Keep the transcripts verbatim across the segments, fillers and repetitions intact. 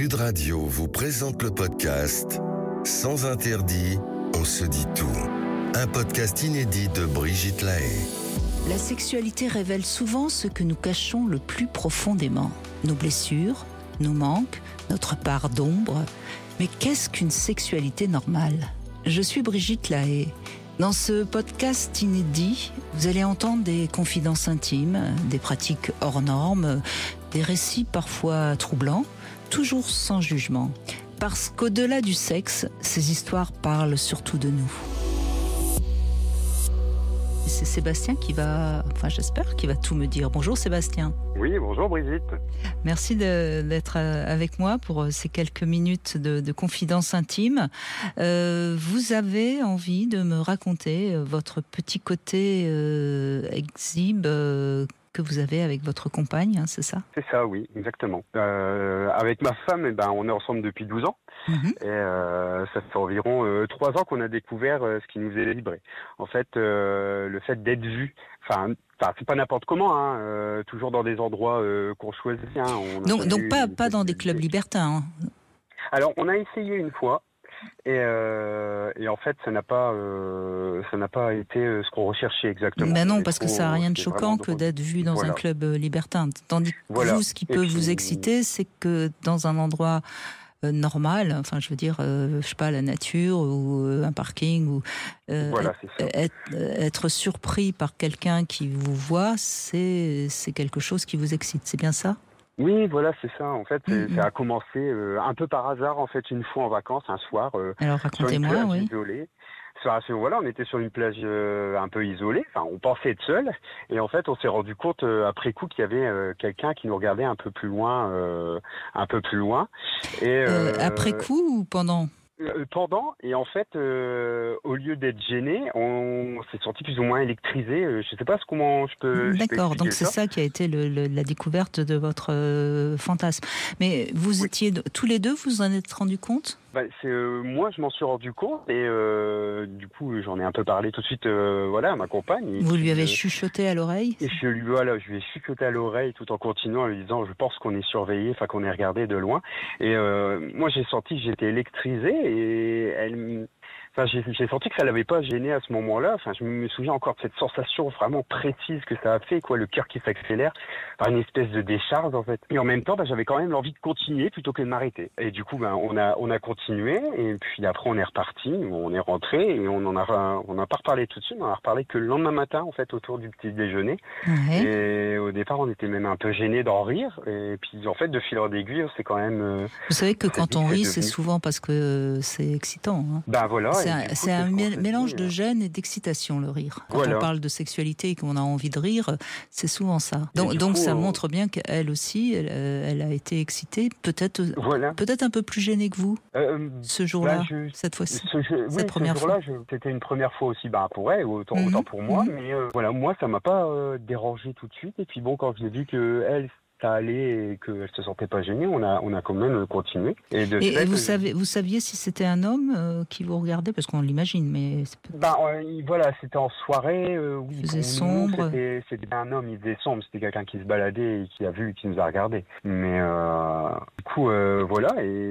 Sud Radio vous présente le podcast Sans interdit, on se dit tout. Un podcast inédit de Brigitte Lahaie. La sexualité révèle souvent ce que nous cachons le plus profondément. Nos blessures, nos manques, notre part d'ombre. Mais qu'est-ce qu'une sexualité normale ? Je suis Brigitte Lahaie. Dans ce podcast inédit, vous allez entendre des confidences intimes, des pratiques hors normes, des récits parfois troublants, toujours sans jugement. Parce qu'au-delà du sexe, ces histoires parlent surtout de nous. C'est Sébastien qui va, enfin j'espère, qui va tout me dire. Bonjour Sébastien. Oui, bonjour Brigitte. Merci de, d'être avec moi pour ces quelques minutes de, de confidences intimes. Euh, vous avez envie de me raconter votre petit côté euh, exhibe euh, que vous avez avec votre compagne, hein, c'est ça ? C'est ça, oui, exactement. Euh, avec ma femme, eh ben, on est ensemble depuis douze ans. Mmh. Et euh, ça fait environ euh, trois ans qu'on a découvert euh, ce qui nous est livré. En fait, euh, le fait d'être vu, enfin, c'est pas n'importe comment, hein, euh, toujours dans des endroits euh, qu'on choisit. Hein, on donc, donc pas, pas dans des clubs libertins. Hein. Alors, on a essayé une fois. Et, euh, et en fait, ça n'a pas, euh, ça n'a pas été euh, ce qu'on recherchait exactement. Ben non, parce que ça n'a rien de choquant que d'être vu dans voilà. un club libertin. Tandis que voilà. vous, ce qui et peut puis, vous exciter, c'est que dans un endroit euh, normal, enfin, je veux dire, euh, je sais pas, la nature ou euh, un parking, ou euh, voilà, être, être surpris par quelqu'un qui vous voit, c'est, c'est quelque chose qui vous excite. C'est bien ça ? Oui, voilà, c'est ça. En fait, mmh. ça a commencé euh, un peu par hasard, en fait, une fois en vacances, un soir. Euh, Alors, racontez-moi, sur une plage oui. isolée. Voilà, on était sur une plage euh, un peu isolée. Enfin, on pensait être seul, et en fait, on s'est rendu compte euh, après coup qu'il y avait euh, quelqu'un qui nous regardait un peu plus loin, euh, un peu plus loin. Et euh, euh, après coup ou pendant ? Pendant, et en fait, euh, au lieu d'être gêné, on s'est senti plus ou moins électrisé. Je ne sais pas comment je peux. D'accord, je peux donc c'est ça. ça qui a été le, le, la découverte de votre euh, fantasme. Mais vous oui. étiez tous les deux, vous en êtes rendu compte ? Bah, c'est, euh, moi, je m'en suis rendu compte et euh, du coup, j'en ai un peu parlé tout de suite euh, voilà, à ma compagne. Vous qui, lui avez euh, chuchoté à l'oreille ? Et je lui, voilà, je lui ai chuchoté à l'oreille tout en continuant en lui disant, je pense qu'on est surveillé, enfin qu'on est regardé de loin. Et euh, moi, j'ai senti que j'étais électrisé et elle... Enfin, j'ai, j'ai senti que ça l'avait pas gêné à ce moment-là. Enfin, je me souviens encore de cette sensation vraiment précise que ça a fait, quoi, le cœur qui s'accélère, par une espèce de décharge en fait. Et en même temps, bah, j'avais quand même l'envie de continuer plutôt que de m'arrêter. Et du coup, bah, on a on a continué et puis après on est reparti, on est rentré et on en a on n'a pas reparlé tout de suite, on en a reparlé que le lendemain matin en fait autour du petit déjeuner. Ouais. Et au départ, on était même un peu gênés d'en rire. Et puis en fait, de fil en aiguille, c'est quand même. Euh, Vous savez que quand on rit, c'est souvent parce que c'est excitant. Hein. Ben voilà. C'est un, coup, c'est un mé- mélange de gêne et d'excitation, le rire. Quand voilà. on parle de sexualité et qu'on a envie de rire, c'est souvent ça. Donc, donc coup, ça montre bien qu'elle aussi, elle, elle a été excitée, peut-être, voilà. peut-être un peu plus gênée que vous, euh, ce jour-là, bah, je, cette fois-ci, ce, je, cette oui, première ce jour-là, fois. Je, c'était une première fois aussi bah, pour elle, autant, mm-hmm. autant pour moi. Mm-hmm. Mais euh, voilà, moi, ça m'a pas euh, dérangé tout de suite. Et puis bon, quand j'ai vu que elle ça allait et qu'elle se sentait pas gênée, on a on a quand même continué. Et, de et, fait, et vous savez, vous saviez si c'était un homme euh, qui vous regardait, parce qu'on l'imagine, mais c'est peut-être... bah euh, voilà, c'était en soirée, euh, oui, il faisait sombre. C'était, c'était un homme, il faisait sombre, c'était quelqu'un qui se baladait et qui a vu et qui nous a regardé. Mais euh, du coup euh, voilà,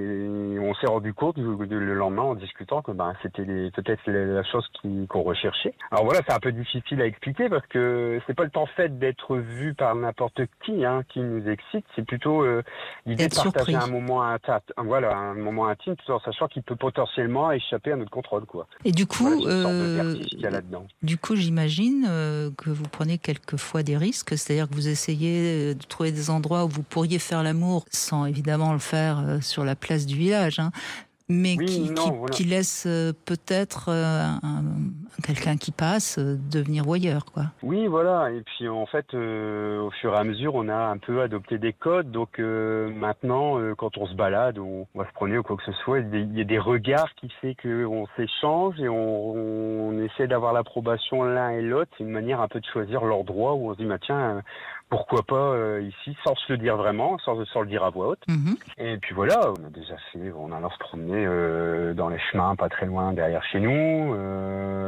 et on s'est rendu compte le lendemain en discutant que bah c'était les, peut-être la chose qui, qu'on recherchait. Alors voilà, c'est un peu difficile à expliquer parce que c'est pas le temps fait d'être vu par n'importe qui, hein, qui nous excite, c'est plutôt euh, l'idée être de partager surpris. un moment intime, voilà, un moment intime, tout en sachant qu'il peut potentiellement échapper à notre contrôle, quoi. Et du coup, voilà, une sorte de euh, vertige qu'il y a là-dedans. Du coup, j'imagine euh, que vous prenez quelquefois des risques, c'est-à-dire que vous essayez de trouver des endroits où vous pourriez faire l'amour sans évidemment le faire euh, sur la place du village, hein. Mais oui, qui, non, qui, voilà. qui laisse euh, peut-être euh, un, un, quelqu'un qui passe euh, devenir voyeur, quoi. Oui, voilà. Et puis en fait, euh, au fur et à mesure, on a un peu adopté des codes. Donc euh, maintenant, euh, quand on se balade, on, on va se promener ou quoi que ce soit, il y a des regards qui fait qu'on s'échange et on, on essaie d'avoir l'approbation l'un et l'autre. C'est une manière un peu de choisir leur droit où on se dit, bah, tiens, euh, pourquoi pas euh, ici, sans se le dire vraiment, sans, sans le dire à voix haute. Mm-hmm. Et puis voilà, on a déjà fait, on allant se promener euh, dans les chemins pas très loin derrière chez nous. Euh,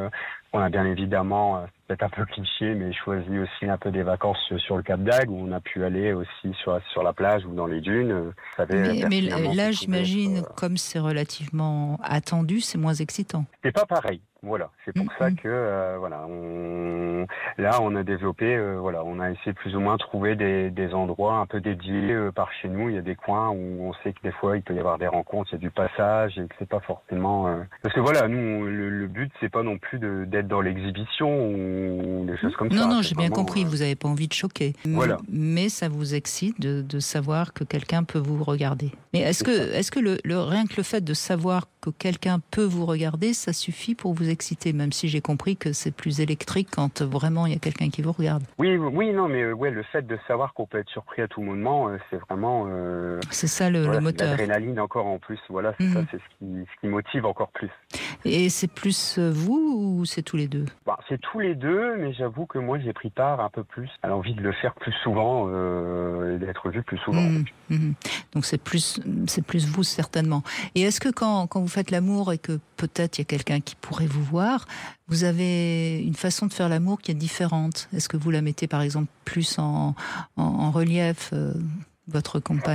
On a bien évidemment, euh, peut-être un peu cliché, mais choisi aussi un peu des vacances sur le Cap d'Agde, où on a pu aller aussi sur, sur la plage ou dans les dunes. Mais, mais là, j'imagine, être, euh... comme c'est relativement attendu, c'est moins excitant. C'est pas pareil. Voilà, c'est pour mmh. ça que euh, voilà, on... là on a développé, euh, voilà, on a essayé plus ou moins de trouver des, des endroits un peu dédiés euh, par chez nous. Il y a des coins où on sait que des fois il peut y avoir des rencontres, il y a du passage et que c'est pas forcément euh... parce que voilà, nous on, le, le but c'est pas non plus de, d'être dans l'exhibition ou des choses comme non, ça. Non, non, j'ai bien compris. Euh... Vous avez pas envie de choquer. Voilà. Mais ça vous excite de, de savoir que quelqu'un peut vous regarder. Mais est-ce que, est-ce que le, le rien que le fait de savoir que quelqu'un peut vous regarder, ça suffit pour vous exciter, même si j'ai compris que c'est plus électrique quand vraiment il y a quelqu'un qui vous regarde. Oui, oui, non, mais ouais, le fait de savoir qu'on peut être surpris à tout moment, euh, c'est vraiment. Euh, c'est ça le, voilà, le moteur. L'adrénaline encore en plus, voilà, c'est mmh. ça, c'est ce qui, ce qui motive encore plus. Et c'est plus vous ou c'est tous les deux ? Bah, c'est tous les deux, mais j'avoue que moi j'ai pris part un peu plus à l'envie de le faire plus souvent euh, et d'être vu plus souvent. Mmh. Mmh. Donc c'est plus, c'est plus vous certainement. Et est-ce que quand, quand vous faites l'amour et que peut-être il y a quelqu'un qui pourrait vous voir, vous avez une façon de faire l'amour qui est différente ? Est-ce que vous la mettez par exemple plus en, en, en relief, euh, votre compagne ?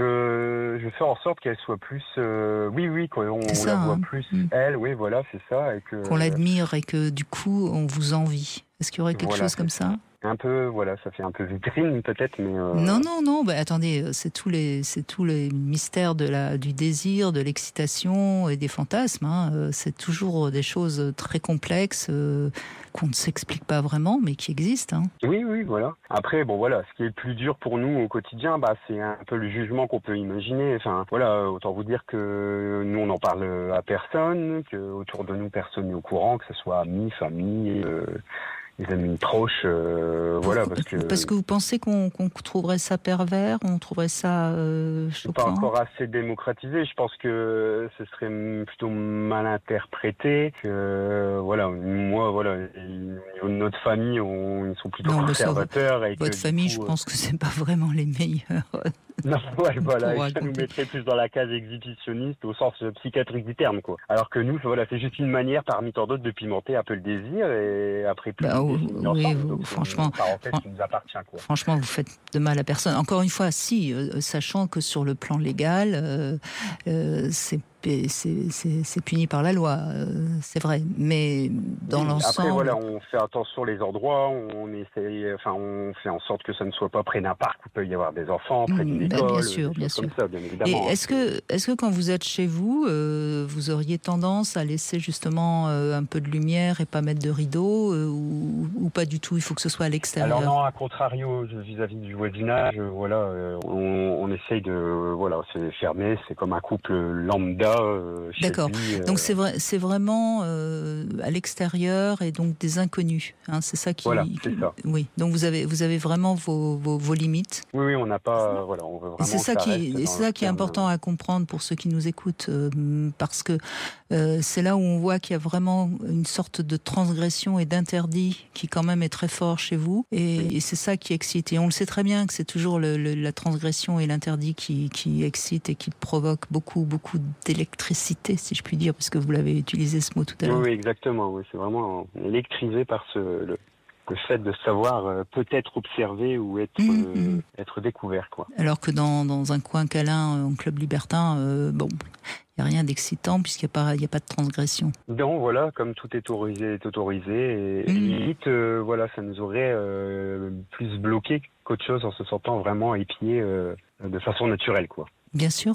Je, je fais en sorte qu'elle soit plus, euh, oui, oui, qu'on ça, la voit hein. plus, mmh. elle, oui, voilà, c'est ça. Et que, qu'on l'admire et que du coup on vous envie. Est-ce qu'il y aurait quelque voilà, chose comme ça ? Un peu, voilà, ça fait un peu vitrine peut-être, mais... Euh... Non, non, non, bah, attendez, c'est tous les, c'est tous les mystères de la, du désir, de l'excitation et des fantasmes. Hein. C'est toujours des choses très complexes euh, qu'on ne s'explique pas vraiment, mais qui existent. Hein. Oui, oui, voilà. Après, bon, voilà, ce qui est le plus dur pour nous au quotidien, bah, c'est un peu le jugement qu'on peut imaginer. Enfin, voilà, autant vous dire que nous, on n'en parle à personne, que autour de nous, personne n'est au courant, que ce soit amis, famille... Euh... les amis proches, euh, voilà, parce que... Parce que vous pensez qu'on, qu'on trouverait ça pervers, on trouverait ça euh, choquant ? Pas encore assez démocratisé, je pense que ce serait plutôt mal interprété, que, voilà, moi, voilà, notre famille, on, ils sont plutôt non, conservateurs. Et votre que, famille, coup, je pense que c'est pas vraiment les meilleurs... Non, ouais, voilà, et ça nous mettrait plus dans la case exhibitionniste au sens psychiatrique du terme, quoi. Alors que nous, voilà, c'est juste une manière parmi tant d'autres de pimenter un peu le désir et après plus. Bah, oui, oui vous, donc, franchement, parenthèse qui nous appartient, quoi. Franchement, vous faites de mal à personne. Encore une fois, si, euh, sachant que sur le plan légal, euh, euh, c'est C'est, c'est, c'est puni par la loi, euh, c'est vrai. Mais dans oui, l'ensemble... Après, voilà, on fait attention les endroits, on essaye, enfin, on fait en sorte que ça ne soit pas près d'un parc où il peut y avoir des enfants, près d'une ben, école, bien sûr, bien sûr. Comme ça, bien évidemment. Et est-ce que, est-ce que quand vous êtes chez vous, euh, vous auriez tendance à laisser justement euh, un peu de lumière et pas mettre de rideau, euh, ou, ou pas du tout, il faut que ce soit à l'extérieur? Alors non, à contrario, vis-à-vis du voisinage, voilà, euh, on, on essaye de, voilà, c'est fermé, c'est comme un couple lambda. Euh, D'accord. Lui, euh... Donc c'est vrai, c'est vraiment euh, à l'extérieur et donc des inconnus. Hein, c'est ça qui. Voilà, c'est ça. Oui. Donc vous avez, vous avez vraiment vos, vos, vos limites. Oui, oui, on n'a pas, voilà, on veut vraiment. Et c'est ça, ça qui, c'est ça qui est important à comprendre pour ceux qui nous écoutent, euh, parce que euh, c'est là où on voit qu'il y a vraiment une sorte de transgression et d'interdit qui quand même est très fort chez vous. Et, oui. et c'est ça qui excite. Et on le sait très bien que c'est toujours le, le, la transgression et l'interdit qui, qui excite et qui provoque beaucoup, beaucoup d'électricité, si je puis dire, parce que vous l'avez utilisé ce mot tout à l'heure. Oui, exactement. Oui, c'est vraiment électrisé par ce, le, le fait de savoir euh, peut-être observer ou être, mmh, euh, mmh. être découvert, quoi. Alors que dans, dans un coin câlin, en club libertin, euh, bon, il n'y a rien d'excitant puisqu'il n'y a pas, il n'y a pas de transgression. Non, voilà, comme tout est autorisé, est autorisé, et, mmh. et limite, euh, voilà, ça nous aurait euh, plus bloqué qu'autre chose en se sentant vraiment épié euh, de façon naturelle, quoi. Bien sûr.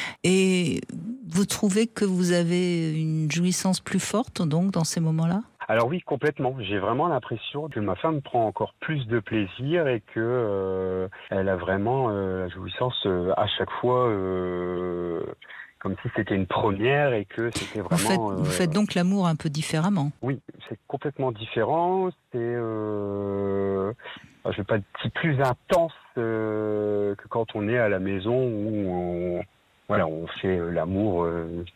Et vous trouvez que vous avez une jouissance plus forte, donc, dans ces moments-là ? Alors oui, complètement. J'ai vraiment l'impression que ma femme prend encore plus de plaisir et que euh, elle a vraiment euh, la jouissance euh, à chaque fois, euh, comme si c'était une première et que c'était vraiment... Vous faites, euh, vous faites donc l'amour un peu différemment ? Oui, c'est complètement différent. C'est... Euh, je ne vais pas dire plus intense euh, que quand on est à la maison où on, voilà, on fait l'amour euh,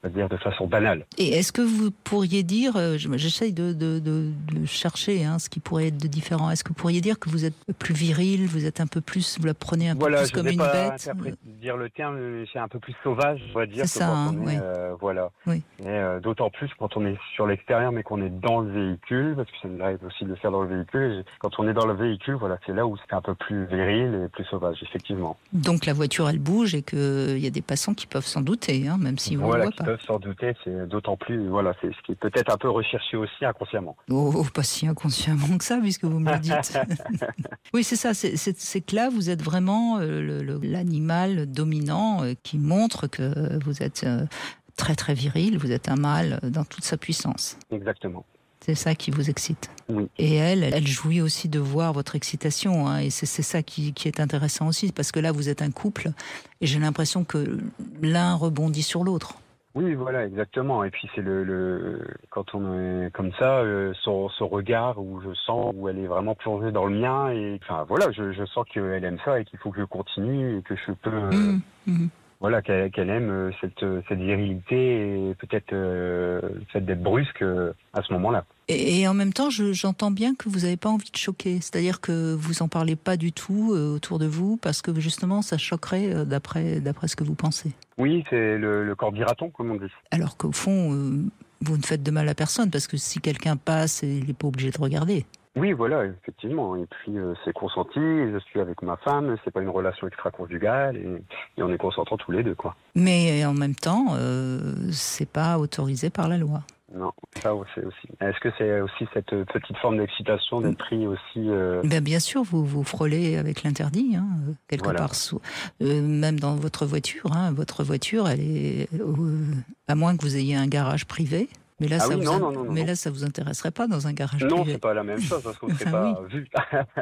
on va dire de façon banale. Et est-ce que vous pourriez dire, euh, j'essaye de, de, de, de chercher hein, ce qui pourrait être de différent, est-ce que vous pourriez dire que vous êtes plus viril, vous êtes un peu plus, vous la prenez un voilà, peu plus comme une pas bête interpré- dire le terme, c'est un peu plus sauvage, on va dire, C'est que ça, quand hein, on est, oui. euh, voilà. Oui. Et euh, d'autant plus quand on est sur l'extérieur, mais qu'on est dans le véhicule, parce que ça nous arrive aussi de le faire dans le véhicule. Et quand on est dans le véhicule, voilà, c'est là où c'est un peu plus viril et plus sauvage, effectivement. Donc la voiture, elle bouge et qu'il y a des passants qui peuvent s'en douter, hein, même si vous voilà, ne le qui voient pas. peuvent s'en douter, c'est d'autant plus, voilà, c'est ce qui est peut-être un peu recherché aussi inconsciemment. Oh, oh, pas si inconsciemment que ça, puisque vous me le dites. Oui, c'est ça, c'est, c'est, c'est que là, vous êtes vraiment euh, le, le, l'animal dominant euh, qui montre que vous êtes euh, très très viril, vous êtes un mâle dans toute sa puissance. Exactement. C'est ça qui vous excite. Oui. Et elle, elle jouit aussi de voir votre excitation, hein, et c'est, c'est ça qui, qui est intéressant aussi, parce que là, vous êtes un couple, et j'ai l'impression que l'un rebondit sur l'autre. Oui, voilà, exactement. Et puis c'est le, le quand on est comme ça, euh, son, son regard où je sens où elle est vraiment plongée dans le mien et enfin voilà, je, je sens qu'elle aime ça et qu'il faut que je continue et que je peux, euh, Mmh, mmh. voilà, qu'elle, qu'elle aime cette cette virilité et peut-être euh, le fait d'être brusque euh, à ce moment-là. Et, et en même temps, je, j'entends bien que vous n'avez pas envie de choquer, c'est-à-dire que vous en parlez pas du tout euh, autour de vous parce que justement, ça choquerait euh, d'après d'après ce que vous pensez. Oui, c'est le, le corps diraton, comme on dit. Alors qu'au fond, euh, vous ne faites de mal à personne parce que si quelqu'un passe, il n'est pas obligé de regarder. Oui, voilà, effectivement. Et puis euh, c'est consenti. Je suis avec ma femme. C'est pas une relation extra-conjugale et, et on est consentants tous les deux, quoi. Mais en même temps, euh, c'est pas autorisé par la loi. Non, ça c'est aussi. Est-ce que c'est aussi cette petite forme d'excitation d'être pris aussi euh... Ben bien sûr, vous vous frôlez avec l'interdit, hein, quelque voilà. part, sous, euh, même dans votre voiture. Hein, votre voiture, elle est, euh, à moins que vous ayez un garage privé. Mais là, ah ça oui, vous, non, non, non, mais non. là, ça vous intéresserait pas dans un garage non, privé. Non, c'est pas la même chose parce qu'on ne serait ah, pas oui. vu.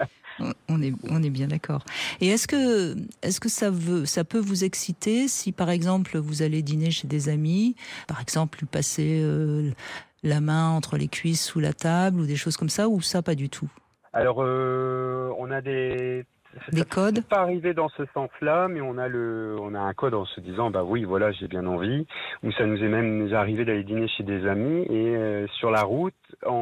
On est, on est bien d'accord. Et est-ce que, est-ce que ça veut, ça peut vous exciter si, par exemple, vous allez dîner chez des amis, par exemple, lui passer euh, la main entre les cuisses sous la table ou des choses comme ça, ou ça, pas du tout? Alors, euh, on a des... Des codes? C'est pas arrivé dans ce sens-là, mais on a le, on a un code en se disant, bah oui, voilà, j'ai bien envie. Ou ça nous est même déjà arrivé d'aller dîner chez des amis et euh, sur la route,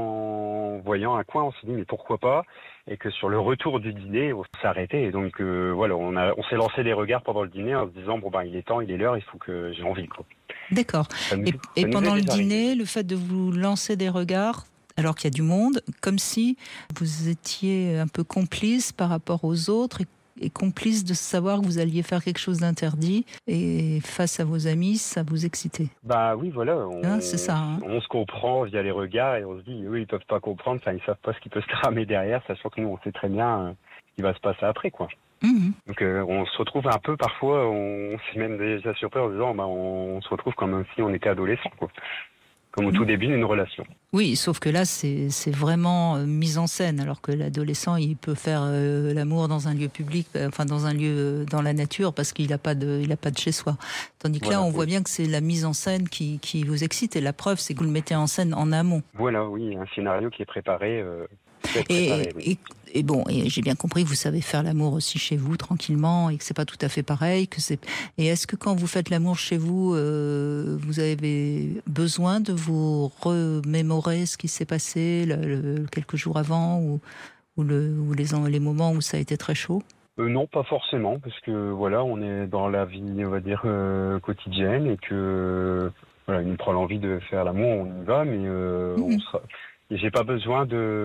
en voyant un coin, on s'est dit, mais pourquoi pas? Et que sur le retour du dîner, on s'est arrêté. Et donc, euh, voilà, on a, on s'est lancé des regards pendant le dîner en se disant, bon bah, il est temps, il est l'heure, il faut que j'ai envie, quoi. D'accord. Nous, et et pendant le dîner, arrivé. Le fait de vous lancer des regards, alors qu'il y a du monde, comme si vous étiez un peu complice par rapport aux autres et, et complice de savoir que vous alliez faire quelque chose d'interdit et face à vos amis, ça vous excitait. Bah oui, voilà. On, hein, c'est ça. Hein. On se comprend via les regards et on se dit, eux, ils peuvent pas comprendre, enfin, ils savent pas ce qui peut se tramer derrière, sachant que nous, on sait très bien euh, ce qui va se passer après, quoi. Mmh. Donc euh, on se retrouve un peu, parfois, on, on s'est même déjà surpris en disant, bah, on, on se retrouve comme si on était adolescent, quoi. Comme au tout début d'une relation. Oui, sauf que là, c'est, c'est vraiment euh, mise en scène, alors que l'adolescent, il peut faire euh, l'amour dans un lieu public, euh, enfin dans un lieu euh, dans la nature, parce qu'il n'a pas de, il a pas de chez soi. Tandis que voilà, là, on oui. voit bien que c'est la mise en scène qui, qui vous excite, et la preuve, c'est que vous le mettez en scène en amont. Voilà, oui, un scénario qui est préparé. Euh, et, préparé oui. et, et bon, et j'ai bien compris que vous savez faire l'amour aussi chez vous, tranquillement, et que c'est pas tout à fait pareil. Que c'est... Et est-ce que quand vous faites l'amour chez vous, euh, vous avez besoin de vous remémorer ce qui s'est passé le, le, quelques jours avant ou, ou, le, ou les, les moments où ça a été très chaud? Euh, non, pas forcément, parce que voilà, on est dans la vie, on va dire, euh, quotidienne et que voilà, il nous prend l'envie de faire l'amour, on y va, mais euh, mmh. on sera... Et j'ai pas besoin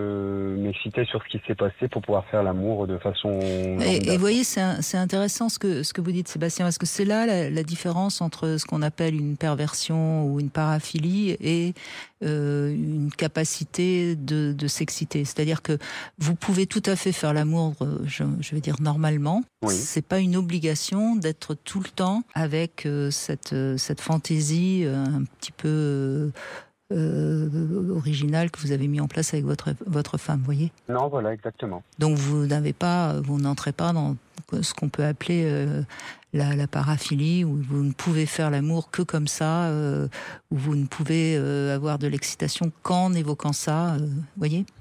de m'exciter sur ce qui s'est passé pour pouvoir faire l'amour de façon... Et, et vous voyez, c'est, un, c'est intéressant ce que, ce que vous dites, Sébastien, parce que c'est là la, la différence entre ce qu'on appelle une perversion ou une paraphilie et euh, une capacité de, de s'exciter. C'est-à-dire que vous pouvez tout à fait faire l'amour, je, je vais dire normalement. Oui. C'est pas une obligation d'être tout le temps avec euh, cette, cette fantaisie euh, un petit peu... Euh, Euh, original que vous avez mis en place avec votre votre femme, voyez. Non, voilà, exactement. Donc vous n'avez pas, vous n'entrez pas dans ce qu'on peut appeler euh, la, la paraphilie, où vous ne pouvez faire l'amour que comme ça, euh, où vous ne pouvez euh, avoir de l'excitation qu'en évoquant ça, euh, voyez.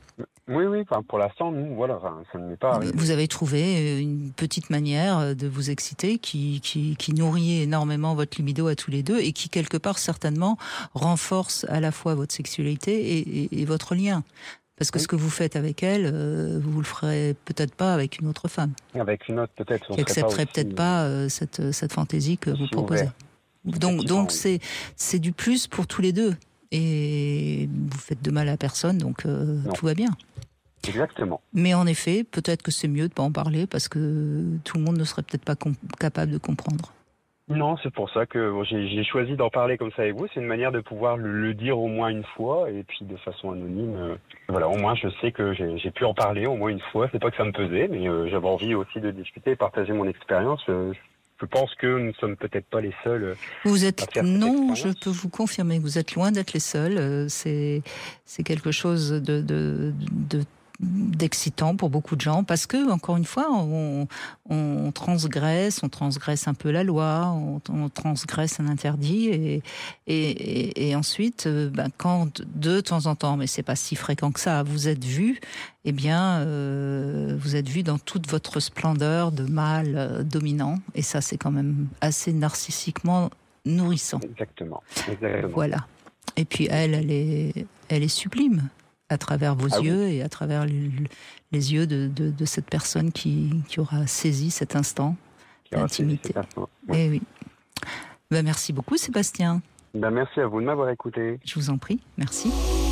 Oui, oui, enfin, pour l'instant, nous, voilà, enfin, ça ne m'est pas arrivé. Vous avez trouvé une petite manière de vous exciter qui, qui, qui nourrit énormément votre libido à tous les deux et qui, quelque part, certainement, renforce à la fois votre sexualité et, et, et votre lien. Parce que oui. ce que vous faites avec elle, euh, vous le ferez peut-être pas avec une autre femme. Avec une autre, peut-être. Qui accepterait peut-être pas euh, cette, cette fantaisie que vous proposez. Ouvert. Donc, donc c'est, c'est du plus pour tous les deux. Et vous faites de mal à personne, donc euh, tout va bien. Exactement. Mais en effet, peut-être que c'est mieux de ne pas en parler parce que tout le monde ne serait peut-être pas com- capable de comprendre. Non, c'est pour ça que bon, j'ai, j'ai choisi d'en parler comme ça avec vous. C'est une manière de pouvoir le, le dire au moins une fois et puis de façon anonyme. Euh, voilà, au moins je sais que j'ai, j'ai pu en parler au moins une fois. C'est pas que ça me pesait, mais euh, j'avais envie aussi de discuter et partager mon expérience. Euh, je pense que nous ne sommes peut-être pas les seuls. Vous êtes non, je peux vous confirmer que vous êtes loin d'être les seuls. Euh, c'est c'est quelque chose de de, de d'excitant pour beaucoup de gens parce que encore une fois on, on transgresse on transgresse un peu la loi, on, on transgresse un interdit et et, et, et ensuite ben, quand de temps en temps, mais c'est pas si fréquent que ça, vous êtes vu, eh bien euh, vous êtes vu dans toute votre splendeur de mâle euh, dominant et ça c'est quand même assez narcissiquement nourrissant. Exactement. Exactement. Voilà. Et puis elle elle est elle est sublime à travers vos ah yeux oui. et à travers les, les yeux de, de, de cette personne qui, qui aura saisi cet instant d'intimité. Oui. Et oui. Ben, merci beaucoup Sébastien. Ben, merci à vous de m'avoir écouté. Je vous en prie, merci.